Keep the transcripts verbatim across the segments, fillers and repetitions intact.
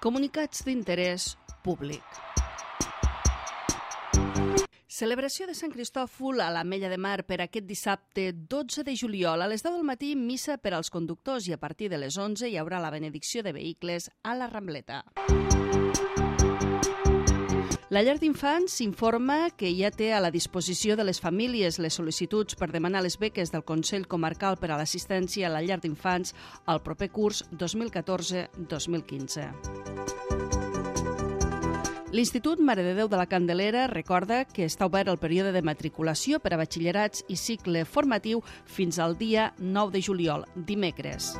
Comunicats d'interès públic. Celebració de Sant Cristòfol a l'Ametlla de Mar per aquest dissabte dotze de juliol. A les deu del matí, missa per als conductors i a partir de les onze hi haurà la benedicció de vehicles a la Rambleta. La llar d'infants s'informa que ja té a la disposició de les famílies les sol·licituds per demanar les beques del Consell Comarcal per a l'assistència a la llar d'infants al proper curs dos mil catorze dos mil quinze. L'Institut Mare de Déu de la Candelera recorda que està obert el període de matriculació per a batxillerats i cicle formatiu fins al dia nou de juliol, dimecres.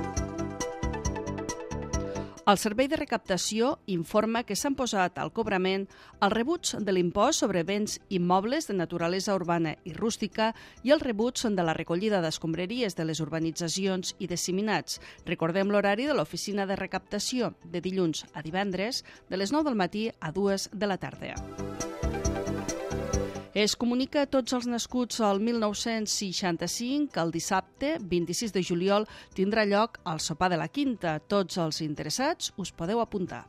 El Servei de Recaptació informa que s'han posat al cobrament els rebuts de l'impost sobre béns immobles de naturalesa urbana i rústica i els rebuts de la recollida d'escombraries de les urbanitzacions i disseminats. Recordem l'horari de l'oficina de recaptació, de dilluns a divendres, de les nou del matí a dues de la tarda. Es comunica a tots els nascuts al mil nou-cents seixanta-cinc que el dissabte, vint-i-sis de juliol, tindrà lloc el sopar de la Quinta. Tots els interessats us podeu apuntar.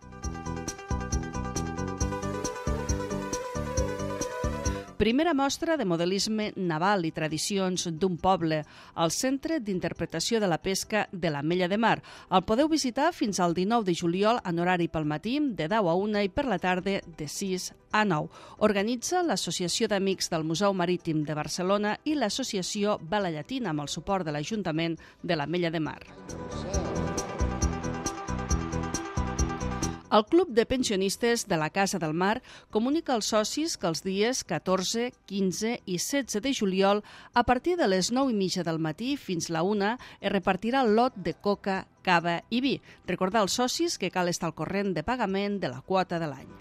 Primera mostra de modelisme naval i tradicions d'un poble, al Centre d'Interpretació de la Pesca de l'Ametlla de Mar. El podeu visitar fins al dinou de juliol en horari pel matí, de deu a una i per la tarda de sis a nou. Organitza l'Associació d'Amics del Museu Marítim de Barcelona i l'Associació Vela Llatina amb el suport de l'Ajuntament de l'Ametlla de Mar. El Club de Pensionistes de la Casa del Mar comunica als socis que els dies catorze, quinze i setze de juliol, a partir de les nou i mitja del matí fins la una, es repartirà el lot de coca, cava i vi. Recordar als socis que cal estar al corrent de pagament de la quota de l'any.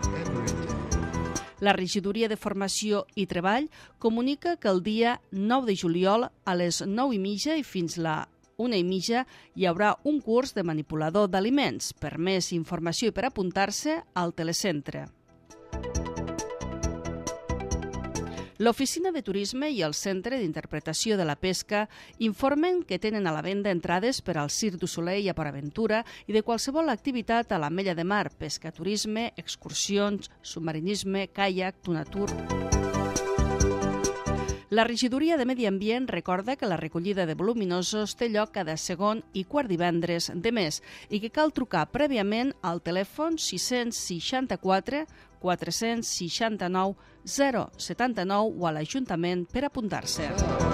La Regidoria de Formació i Treball comunica que el dia nou de juliol a les nou i mitja i fins la una i mitja hi haurà un curs de manipulador d'aliments. Per més informació i per apuntar-se al telecentre. L'Oficina de Turisme i el Centre d'Interpretació de la Pesca informen que tenen a la venda entrades per al Cirque du Soleil a Port Aventura i de qualsevol activitat a l'Ametlla de Mar, pesca, turisme, excursions, submarinisme, caiac, tunatur. La Regidoria de Medi Ambient recorda que la recollida de voluminosos té lloc cada segon i quart divendres de mes i que cal trucar prèviament al telèfon sis-cents seixanta-quatre quatre-cents seixanta-nou zero setanta-nou o a l'Ajuntament per apuntar-se.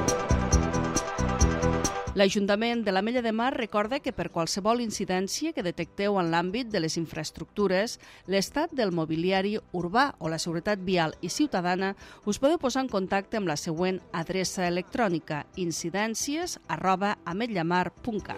L'Ajuntament de l'Ametlla de Mar recorda que per qualsevol incidència que detecteu en l'àmbit de les infraestructures, l'estat del mobiliari urbà o la seguretat vial i ciutadana, us podeu posar en contacte amb la següent adreça electrònica incidències arroba ametllamar punt cat.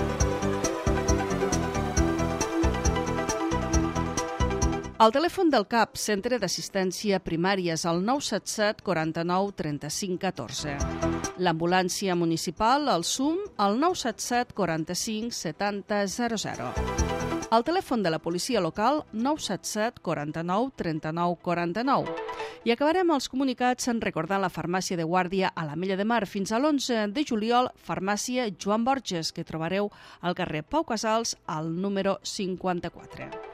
El telèfon del C A P, Centre d'Assistència Primària, és el nou set set quaranta-nou trenta-cinc catorze. L'ambulància municipal, el S U M, el nou set set quaranta-cinc setanta zero zero. El telèfon de la policia local, nou set set quaranta-nou trenta-nou quaranta-nou. I acabarem els comunicats en recordant la farmàcia de guàrdia a l'Ametlla de Mar. Fins a l'onze de juliol, farmàcia Joan Borges, que trobareu al carrer Pau Casals, al número cinquanta-quatre.